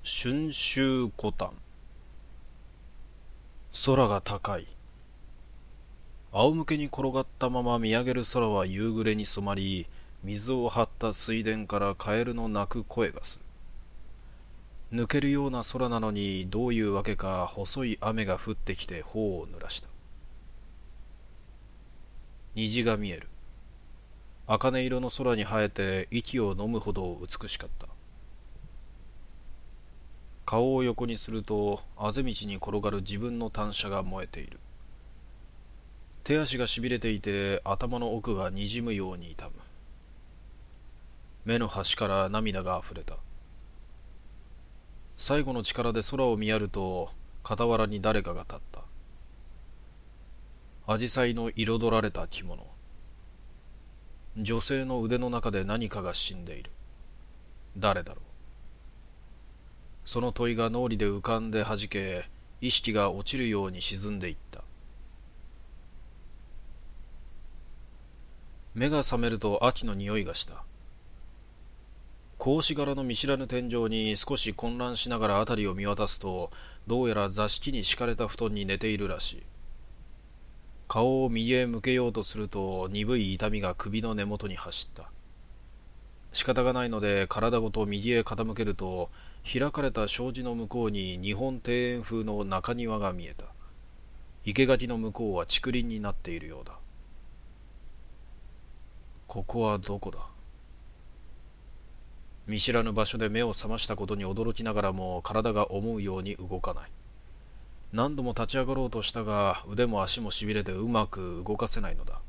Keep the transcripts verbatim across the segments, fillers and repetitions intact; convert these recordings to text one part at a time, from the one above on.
春秋古丹。空が高い。仰向けに転がったまま見上げる空は夕暮れに染まり、水を張った水田からカエルの鳴く声がする。抜けるような空なのに、どういうわけか細い雨が降ってきて頬を濡らした。虹が見える。茜色の空に生えて息を飲むほど美しかった。顔を横にすると、あぜ道に転がる自分の単車が燃えている。手足がしびれていて、頭の奥がにじむように痛む。目の端から涙があふれた。最後の力で空を見やると、傍らに誰かが立った。紫陽花の彩られた着物。女性の腕の中で何かが死んでいる。誰だろう。その問いが脳裏で浮かんではじけ、意識が落ちるように沈んでいった。目が覚めると秋の匂いがした。格子柄の見知らぬ天井に少し混乱しながら辺りを見渡すと、どうやら座敷に敷かれた布団に寝ているらしい。顔を右へ向けようとすると、鈍い痛みが首の根元に走った。仕方がないので体ごと右へ傾けると、開かれた障子の向こうに日本庭園風の中庭が見えた。生垣の向こうは竹林になっているようだ。ここはどこだ。見知らぬ場所で目を覚ましたことに驚きながらも、体が思うように動かない。何度も立ち上がろうとしたが、腕も足もしびれてうまく動かせないのだ。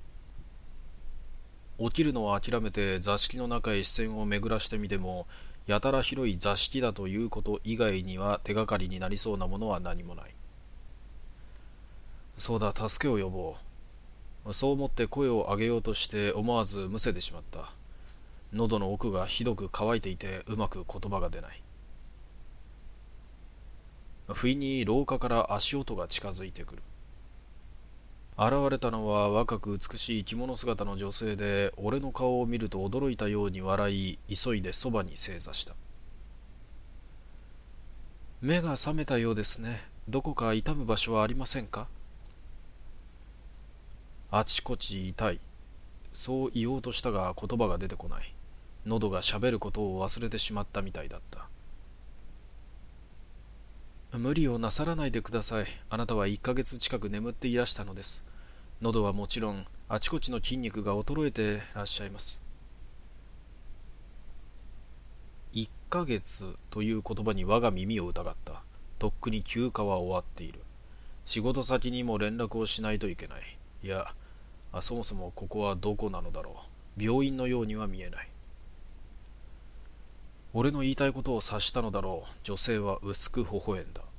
起きるのを諦めて座敷の中へ視線を巡らしてみても、やたら広い座敷だということ以外には手がかりになりそうなものは何もない。そうだ、助けを呼ぼう。そう思って声を上げようとして思わずむせてしまった。喉の奥がひどく渇いていて、うまく言葉が出ない。不意に廊下から足音が近づいてくる。現れたのは若く美しい着物姿の女性で、俺の顔を見ると驚いたように笑い、急いでそばに正座した。目が覚めたようですね。どこか痛む場所はありませんか。あちこち痛い。そう言おうとしたが言葉が出てこない。喉がしゃべることを忘れてしまったみたいだった。無理をなさらないでください。あなたはいっかげつ近く眠っていらしたのです。喉はもちろん、あちこちの筋肉が衰えてらっしゃいます。いっかげつという言葉に我が耳を疑った。とっくに休暇は終わっている。仕事先にも連絡をしないといけない。いや、そもそもここはどこなのだろう。病院のようには見えない。俺の言いたいことを察したのだろう。女性は薄く微笑んだ。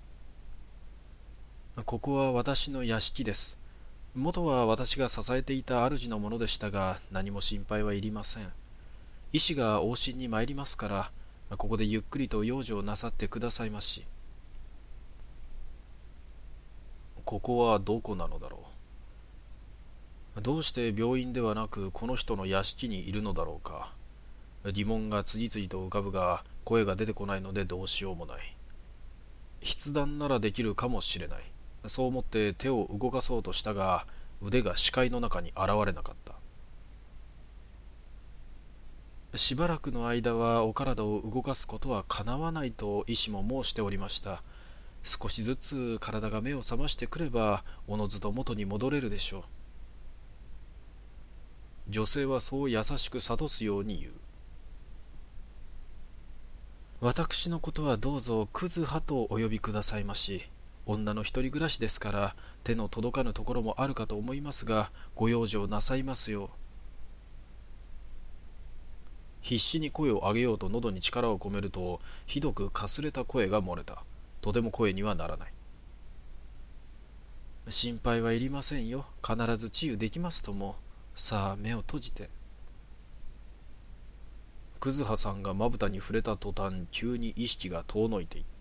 ここは私の屋敷です。元は私が支えていた主のものでしたが、何も心配はいりません。医師が往診に参りますから、ここでゆっくりと養生なさってくださいまし。ここはどこなのだろう。どうして病院ではなくこの人の屋敷にいるのだろうか。疑問が次々と浮かぶが、声が出てこないのでどうしようもない。筆談ならできるかもしれない。そう思って手を動かそうとしたが、腕が視界の中に現れなかった。しばらくの間はお体を動かすことはかなわないと医師も申しておりました。少しずつ体が目を覚ましてくれば、おのずと元に戻れるでしょう。女性はそう優しく諭すように言う。私のことはどうぞクズハとお呼びくださいまし。女の一人暮らしですから、手の届かぬところもあるかと思いますが、ご養生なさいますよう。必死に声を上げようと喉に力を込めると、ひどくかすれた声が漏れた。とても声にはならない。心配はいりませんよ。必ず治癒できますとも。さあ目を閉じて。クズハさんがまぶたに触れた途端、急に意識が遠のいていった。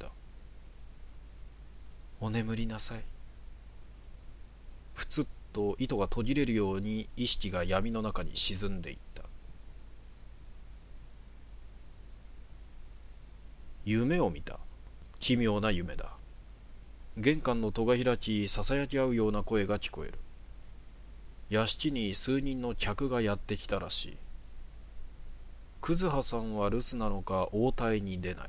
お眠りなさい。ふつっと糸が途切れるように意識が闇の中に沈んでいった。 夢を見た。奇妙な夢だ。玄関の戸が開き、ささやき合うような声が聞こえる。屋敷に数人の客がやってきたらしい。クズハさんは留守なのか応対に出ない。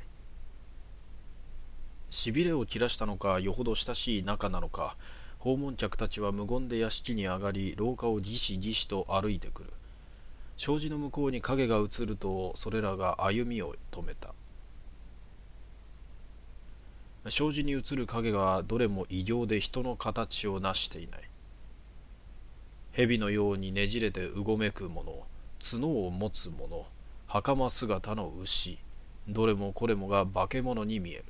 しびれを切らしたのかよほど親しい仲なのか、訪問客たちは無言で屋敷に上がり、廊下をギシギシと歩いてくる。障子の向こうに影が映ると、それらが歩みを止めた。障子に映る影がどれも異形で人の形をなしていない。蛇のようにねじれてうごめくもの、角を持つもの、袴姿の牛、どれもこれもが化け物に見える。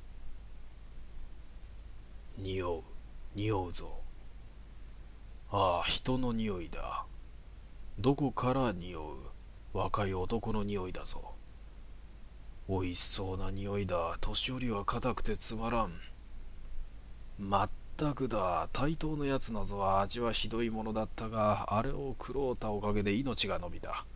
匂う、匂うぞ。ああ、人の匂いだ。どこから匂う？若い男の匂いだぞ。おいしそうな匂いだ。年寄りは硬くてつまらん。まったくだ。対等のやつなぞ。味はひどいものだったが、あれを食ろうたおかげで命が伸びた。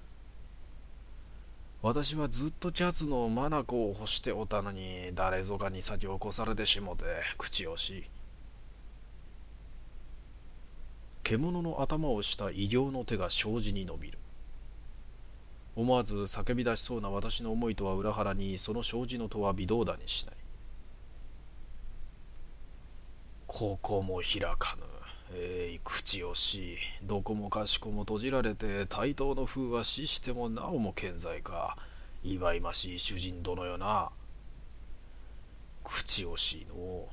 私はずっとキャツの眼を欲しておったのに、誰ぞかに先を越されてしもて、口惜しい。獣の頭をした異形の手が障子に伸びる。思わず叫び出しそうな私の思いとは裏腹に、その障子の戸は微動だにしない。ここも開かぬ。えい、口惜しい。どこもかしこも閉じられて、対等の風は死してもなおも健在か。祝いましい主人殿よな。口惜しいの。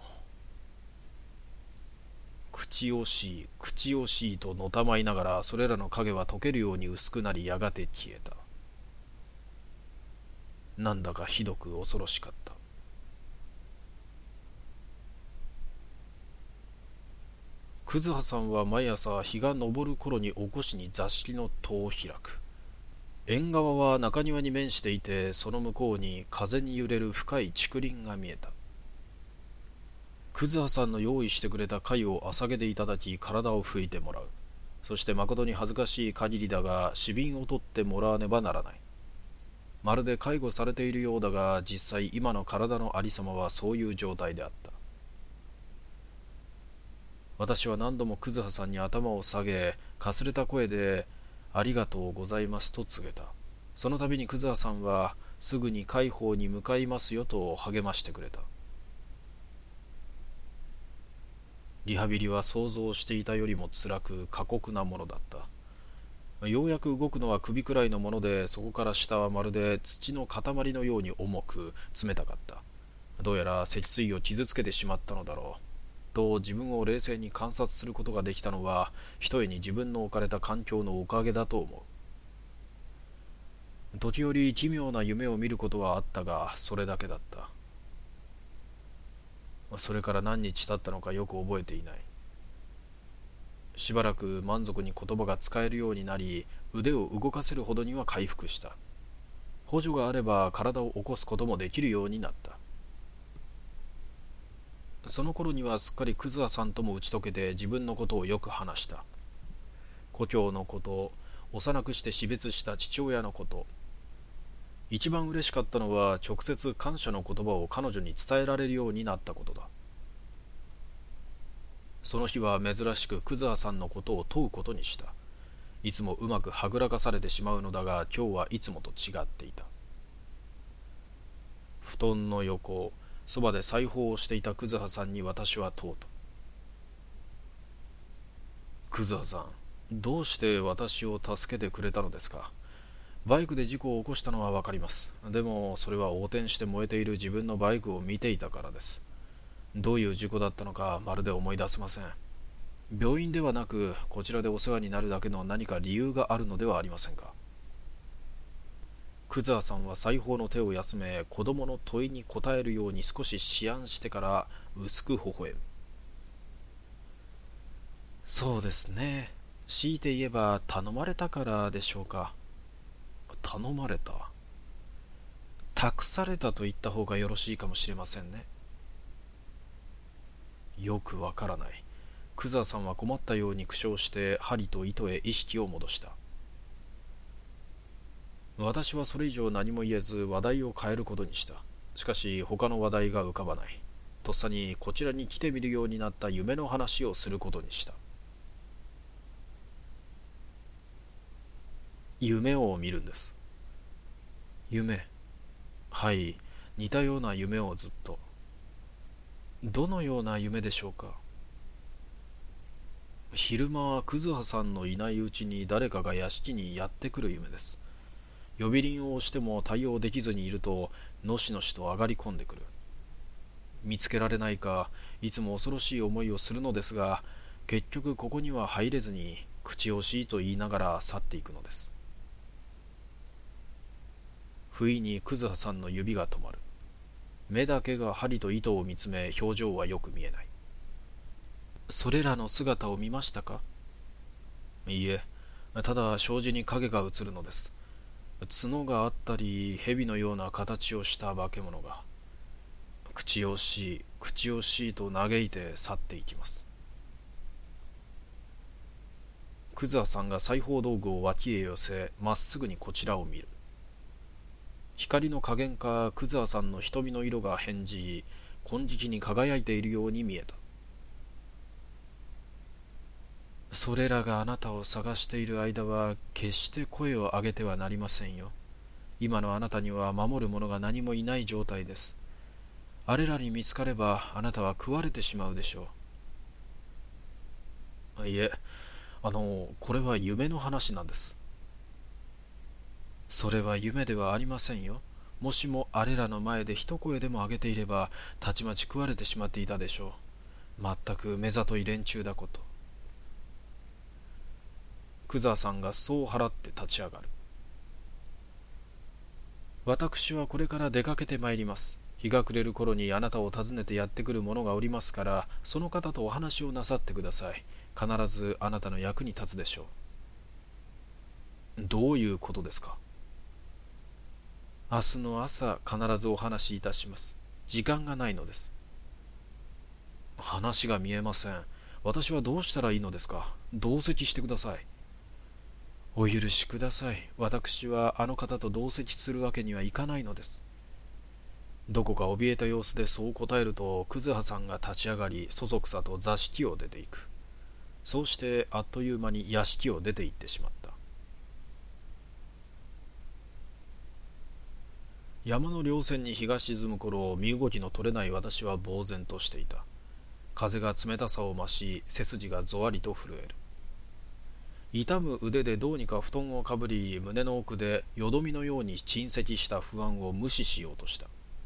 口惜しい、口惜しいとのたまいながら、それらの影は溶けるように薄くなり、やがて消えた。なんだかひどく恐ろしかった。クズハさんは毎朝日が昇る頃に起こしに座敷の戸を開く。縁側は中庭に面していて、その向こうに風に揺れる深い竹林が見えた。クズハさんの用意してくれた貝を朝げでいただき、体を拭いてもらう。そして誠に恥ずかしい限りだが、紙瓶を取ってもらわねばならない。まるで介護されているようだが、実際今の体のありさまはそういう状態であった。私は何度もクズハさんに頭を下げ、かすれた声でありがとうございますと告げた。その度にクズハさんは、すぐに海邦に向かいますよと励ましてくれた。リハビリは想像していたよりも辛く過酷なものだった。ようやく動くのは首くらいのもので、そこから下はまるで土の塊のように重く冷たかった。どうやら脊椎を傷つけてしまったのだろう。と自分を冷静に観察することができたのは、ひとえに自分の置かれた環境のおかげだと思う。時折奇妙な夢を見ることはあったが、それだけだった。それから何日経ったのかよく覚えていない。しばらく満足に言葉が使えるようになり、腕を動かせるほどには回復した。補助があれば体を起こすこともできるようになった。その頃にはすっかりクズハさんとも打ち解けて、自分のことをよく話した。故郷のこと、幼くして死別した父親のこと。一番嬉しかったのは、直接感謝の言葉を彼女に伝えられるようになったことだ。その日は珍しくクズハさんのことを問うことにした。いつもうまくはぐらかされてしまうのだが、今日はいつもと違っていた。布団の横、そばで裁縫をしていたクズハさんに私は問うた。クズハさん、どうして私を助けてくれたのですか？バイクで事故を起こしたのはわかります。でもそれは横転して燃えている自分のバイクを見ていたからです。どういう事故だったのかまるで思い出せません。病院ではなく、こちらでお世話になるだけの何か理由があるのではありませんか？クズハさんは裁縫の手を休め、子供の問いに答えるように少し思案してから薄く微笑む。そうですね。強いて言えば頼まれたからでしょうか。頼まれた。託されたと言った方がよろしいかもしれませんね。よくわからない。クズハさんは困ったように苦笑して針と糸へ意識を戻した。私はそれ以上何も言えず話題を変えることにした。 しかし他の話題が浮かばない。とっさにこちらに来てみるようになった夢の話をすることにした。夢を見るんです。夢。はい、似たような夢をずっと。どのような夢でしょうか。昼間はクズハさんのいないうちに誰かが屋敷にやってくる夢です。呼び鈴を押しても対応できずにいると、のしのしと上がり込んでくる。見つけられないか、いつも恐ろしい思いをするのですが、結局ここには入れずに、口惜しいと言いながら去っていくのです。不意にクズハさんの指が止まる。目だけが針と糸を見つめ、表情はよく見えない。それらの姿を見ましたか。いいえ、ただ障子に影が映るのです。角があったり、蛇のような形をした化け物が。口惜しい、口惜しいと嘆いて去っていきます。クズハさんが裁縫道具を脇へ寄せ、まっすぐにこちらを見る。光の加減か、クズハさんの瞳の色が変じ、金色に輝いているように見えた。それらがあなたを探している間は、決して声を上げてはなりませんよ。今のあなたには守る者が何もいない状態です。あれらに見つかれば、あなたは食われてしまうでしょう。いえ、あの、これは夢の話なんです。それは夢ではありませんよ。もしもあれらの前で一声でも上げていれば、たちまち食われてしまっていたでしょう。まったく目ざとい連中だこと。クザーさんがそう払って立ち上がる。私はこれから出かけてまいります。日が暮れる頃にあなたを訪ねてやってくる者がおりますから、その方とお話をなさってください。必ずあなたの役に立つでしょう。どういうことですか。明日の朝必ずお話しいたします。時間がないのです。話が見えません。私はどうしたらいいのですか。同席してください。お許しください。私はあの方と同席するわけにはいかないのです。どこか怯えた様子でそう答えると、クズハさんが立ち上がり、そそくさと座敷を出ていく。そうしてあっという間に屋敷を出て行ってしまった。山の稜線に日が沈む頃、身動きの取れない私は呆然としていた。風が冷たさを増し、背筋がぞわりと震える。痛む腕でどうにか布団をかぶり、胸の奥でよどみのように沈積した不安を無視しようとした。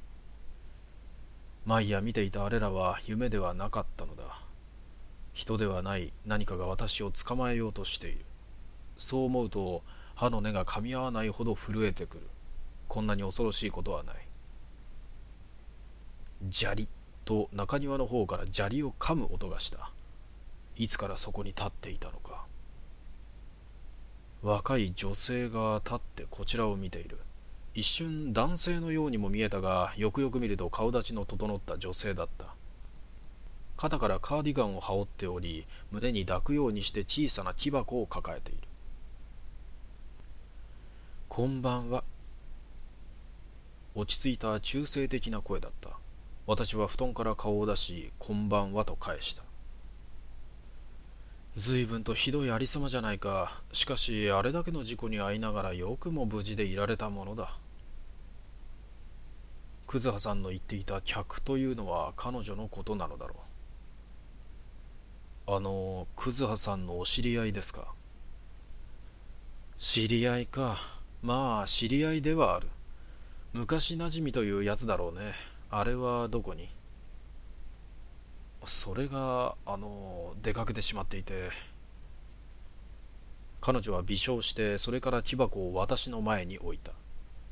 毎夜見ていたあれらは夢ではなかったのだ。人ではない何かが私を捕まえようとしている。そう思うと歯の根が噛み合わないほど震えてくる。こんなに恐ろしいことはない。砂利と中庭の方から砂利を噛む音がした。いつからそこに立っていたのか。若い女性が立ってこちらを見ている。一瞬男性のようにも見えたが、よくよく見ると顔立ちの整った女性だった。肩からカーディガンを羽織っており、胸に抱くようにして小さな木箱を抱えている。こんばんは。落ち着いた中性的な声だった。私は布団から顔を出し、こんばんはと返した。随分とひどいありさまじゃないか。しかしあれだけの事故に遭いながらよくも無事でいられたものだ。クズハさんの言っていた客というのは彼女のことなのだろう。あのクズハさんのお知り合いですか。知り合いか。まあ知り合いではある。昔なじみというやつだろうね。あれはどこに。それがあの出かけてしまっていて。彼女は微笑して、それから木箱を私の前に置いた。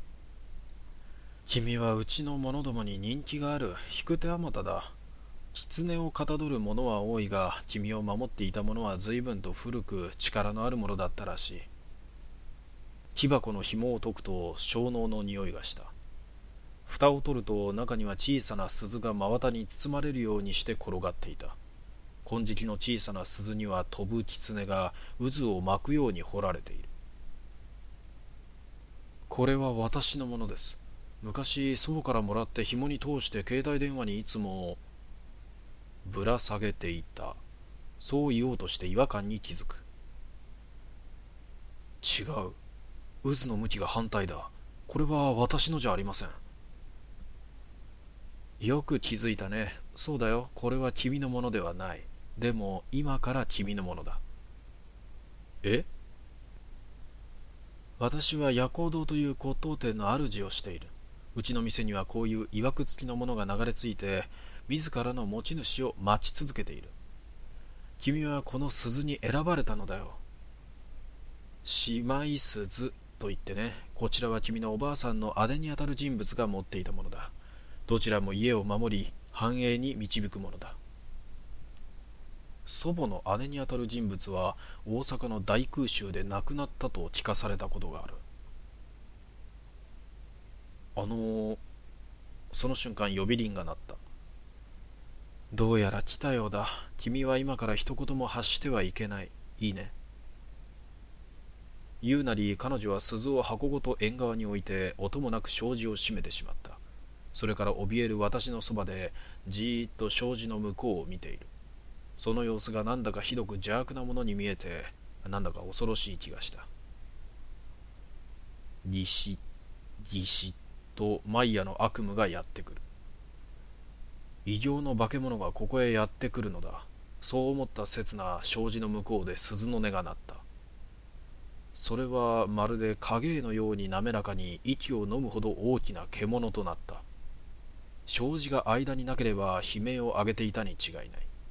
君はうちの者どもに人気がある引く手あまただ。狐をかたどる者は多いが、君を守っていた者は随分と古く力のあるものだったらしい。木箱の紐を解くと樟脳の匂いがした。蓋を取ると中には小さな鈴が真綿に包まれるようにして転がっていた。金色の小さな鈴には飛ぶ狐が渦を巻くように彫られている。これは私のものです。 昔祖母からもらって紐に通して携帯電話にいつもぶら下げていた。そう言おうとして違和感に気づく。違う。渦の向きが反対だ。これは私のじゃありません。よく気づいたね。そうだよ。これは君のものではない。でも今から君のものだ。え？私は夜光堂という骨董店の主をしている。うちの店にはこういう曰く付きのものが流れ着いて、自らの持ち主を待ち続けている。君はこの鈴に選ばれたのだよ。姉妹鈴と言ってね、こちらは君のおばあさんの姉にあたる人物が持っていたものだ。どちらも家を守り、繁栄に導くものだ。祖母の姉にあたる人物は大阪の大空襲で亡くなったと聞かされたことがある。あのー、その瞬間呼び鈴が鳴った。どうやら来たようだ。君は今から一言も発してはいけない。いいね。言うなり彼女は鈴を箱ごと縁側に置いて音もなく障子を閉めてしまった。それから怯える私のそばでじーっと障子の向こうを見ている。その様子がなんだかひどく邪悪なものに見えて、なんだか恐ろしい気がした。ギシッギシッとマイヤの悪夢がやってくる。異形の化け物がここへやってくるのだ。そう思った刹那、障子の向こうで鈴の音が鳴った。それはまるで影のように滑らかに息を飲むほど大きな獣となった。障子が間になければ悲鳴を上げていたに違いない。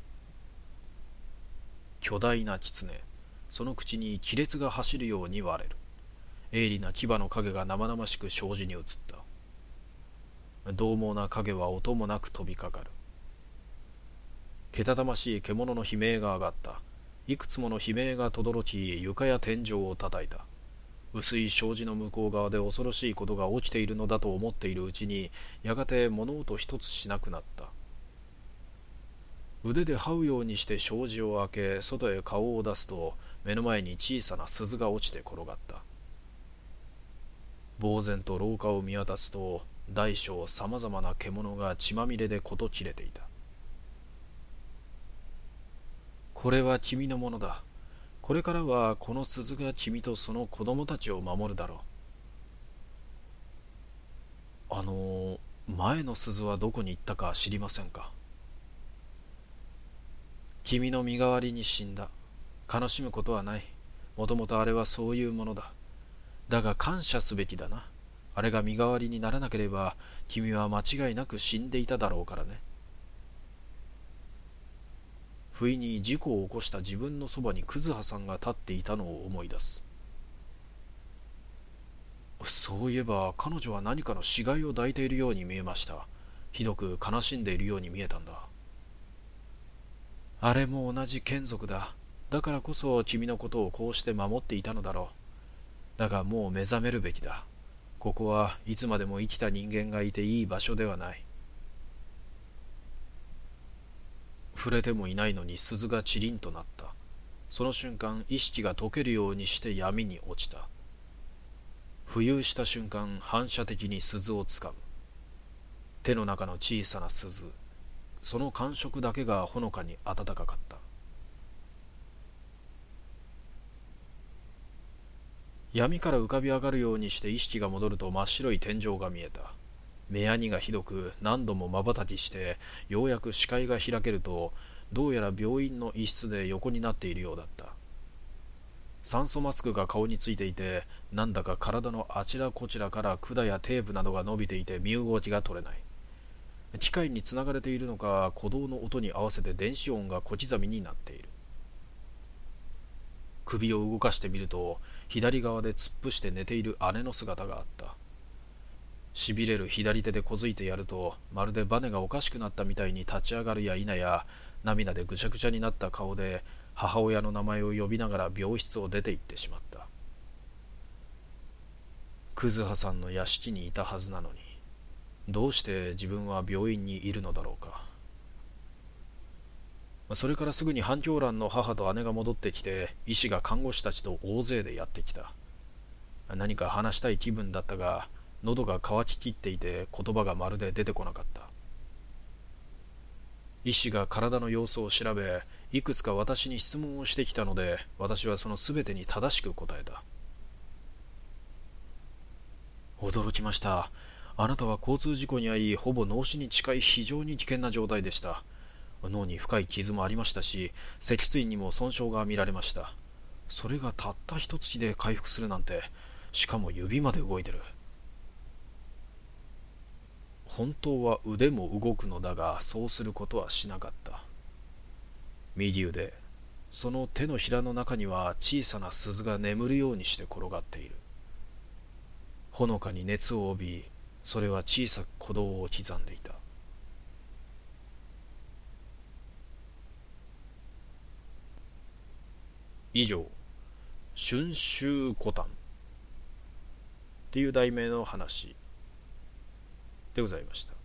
巨大な狐、その口に亀裂が走るように割れる。鋭利な牙の影が生々しく障子に映った。獰猛な影は音もなく飛びかかる。けたたましい獣の悲鳴が上がった。いくつもの悲鳴が轟き、床や天井を叩いた。薄い障子の向こう側で恐ろしいことが起きているのだと思っているうちに、やがて物音一つしなくなった。腕で這うようにして障子を開け、外へ顔を出すと、目の前に小さな鈴が落ちて転がった。呆然と廊下を見渡すと、大小さまざまな獣が血まみれでこと切れていた。これは君のものだ。これからはこの鈴が君とその子供たちを守るだろう。あの前の鈴はどこに行ったか知りませんか？君の身代わりに死んだ。悲しむことはない。もともとあれはそういうものだ。だが感謝すべきだな。あれが身代わりにならなければ君は間違いなく死んでいただろうからね。不意に事故を起こした自分のそばにクズハさんが立っていたのを思い出す。そういえば彼女は何かの死骸を抱いているように見えました。ひどく悲しんでいるように見えたんだ。あれも同じ眷属だ。だからこそ君のことをこうして守っていたのだろう。だがもう目覚めるべきだ。ここはいつまでも生きた人間がいていい場所ではない。触れてもいないのに鈴がチリンとなった。その瞬間意識が溶けるようにして闇に落ちた。浮遊した瞬間反射的に鈴をつかむ。手の中の小さな鈴、その感触だけがほのかに暖かかった。闇から浮かび上がるようにして意識が戻ると真っ白い天井が見えた。目やにがひどく何度も瞬きしてようやく視界が開けると、どうやら病院の一室で横になっているようだった。酸素マスクが顔についていて、なんだか体のあちらこちらから管やテープなどが伸びていて身動きが取れない。機械につながれているのか、鼓動の音に合わせて電子音が小刻みになっている。首を動かしてみると、左側で突っ伏して寝ている姉の姿があった。しびれる左手でこづいてやると、まるでバネがおかしくなったみたいに立ち上がるや否や、涙でぐちゃぐちゃになった顔で母親の名前を呼びながら病室を出て行ってしまった。クズハさんの屋敷にいたはずなのに、どうして自分は病院にいるのだろうか。それからすぐに半狂乱の母と姉が戻ってきて、医師が看護師たちと大勢でやってきた。何か話したい気分だったが、 喉が渇ききっていて言葉がまるで出てこなかった。医師が体の様子を調べ、いくつか私に質問をしてきたので、私はそのすべてに正しく答えた。驚きました。あなたは交通事故に遭い、ほぼ脳死に近い非常に危険な状態でした。脳に深い傷もありましたし、脊椎にも損傷が見られました。それがたった一月で回復するなんて、しかも指まで動いてる。本当は腕も動くのだが、そうすることはしなかった。右腕、その手のひらの中には小さな鈴が眠るようにして転がっている。ほのかに熱を帯び、それは小さく鼓動を刻んでいた。以上、春秋古典っていう題名の話でございました。